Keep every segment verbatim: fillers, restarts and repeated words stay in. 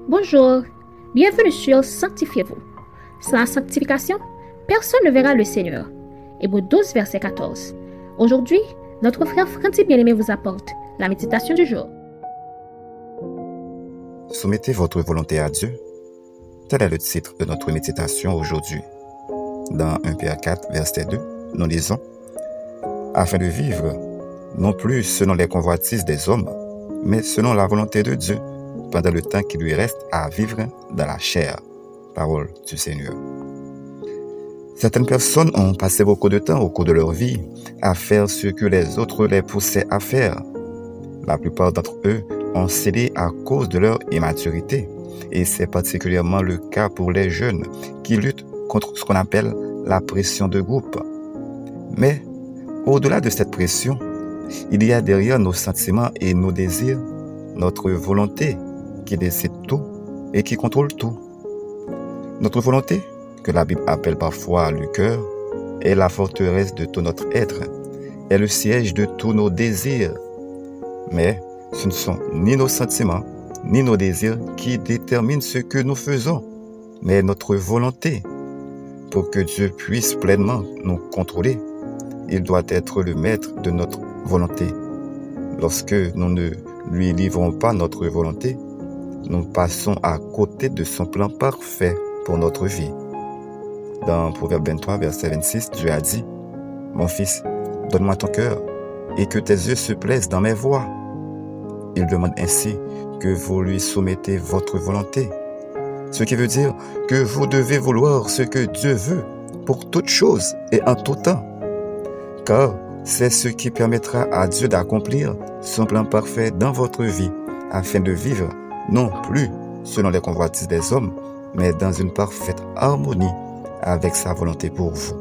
Bonjour, bienvenue sur Sanctifiez-vous. Sans la sanctification, personne ne verra le Seigneur. Hébreux douze, verset quatorze. Aujourd'hui, notre frère Franti Bien-Aimé vous apporte la méditation du jour. Soumettez votre volonté à Dieu. Tel est le titre de notre méditation aujourd'hui. Dans premier Pierre quatre, verset deux, nous lisons « Afin de vivre, non plus selon les convoitises des hommes, mais selon la volonté de Dieu, pendant le temps qui lui reste à vivre dans la chair. » Parole du Seigneur. Certaines personnes ont passé beaucoup de temps au cours de leur vie à faire ce que les autres les poussaient à faire. La plupart d'entre eux ont cédé à cause de leur immaturité, et c'est particulièrement le cas pour les jeunes qui luttent contre ce qu'on appelle la pression de groupe. Mais, au-delà de cette pression, il y a derrière nos sentiments et nos désirs notre volonté qui décide tout et qui contrôle tout. Notre volonté, que la Bible appelle parfois le cœur, est la forteresse de tout notre être, est le siège de tous nos désirs. Mais ce ne sont ni nos sentiments, ni nos désirs qui déterminent ce que nous faisons, mais notre volonté. Pour que Dieu puisse pleinement nous contrôler, il doit être le maître de notre volonté. Lorsque nous ne lui livrons pas notre volonté, nous passons à côté de son plan parfait pour notre vie. Dans Proverbe vingt-trois, verset vingt-six, Dieu a dit « Mon fils, donne-moi ton cœur et que tes yeux se plaisent dans mes voies. » Il demande ainsi que vous lui soumettez votre volonté. Ce qui veut dire que vous devez vouloir ce que Dieu veut pour toutes choses et en tout temps. Car c'est ce qui permettra à Dieu d'accomplir son plan parfait dans votre vie afin de vivre non plus selon les convoitises des hommes, mais dans une parfaite harmonie avec sa volonté pour vous.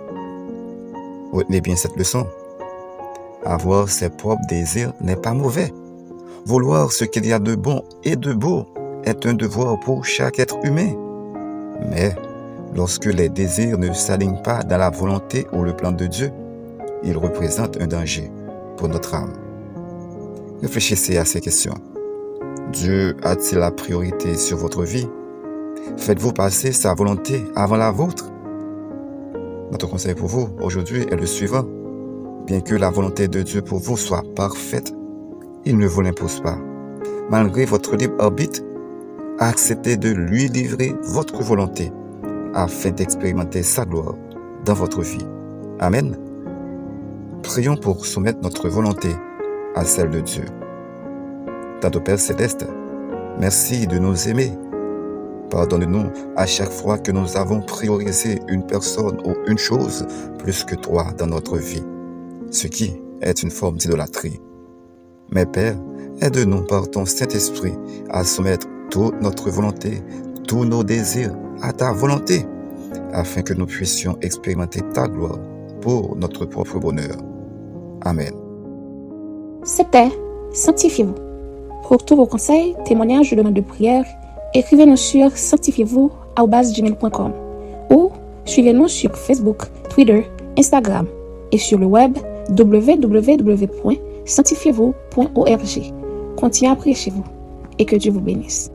Retenez bien cette leçon. Avoir ses propres désirs n'est pas mauvais. Vouloir ce qu'il y a de bon et de beau est un devoir pour chaque être humain. Mais lorsque les désirs ne s'alignent pas dans la volonté ou le plan de Dieu, ils représentent un danger pour notre âme. Réfléchissez à ces questions. Dieu a-t-il la priorité sur votre vie? Faites-vous passer sa volonté avant la vôtre? Notre conseil pour vous aujourd'hui est le suivant. Bien que la volonté de Dieu pour vous soit parfaite, il ne vous l'impose pas. Malgré votre libre arbitre, acceptez de lui livrer votre volonté afin d'expérimenter sa gloire dans votre vie. Amen. Prions pour soumettre notre volonté à celle de Dieu. Notre Père Céleste, merci de nous aimer. Pardonne-nous à chaque fois que nous avons priorisé une personne ou une chose plus que toi dans notre vie, ce qui est une forme d'idolâtrie. Mais Père, aide-nous par ton Saint-Esprit à soumettre toute notre volonté, tous nos désirs à ta volonté, afin que nous puissions expérimenter ta gloire pour notre propre bonheur. Amen. C'était Sanctifiez-vous. Pour tous vos conseils, témoignages ou demandes de prière, écrivez-nous sur sanctifiez-vous arobase gmail point com ou suivez-nous sur Facebook, Twitter, Instagram et sur le web w w w point sanctifiez vous point org. Continuez à prier chez vous et que Dieu vous bénisse.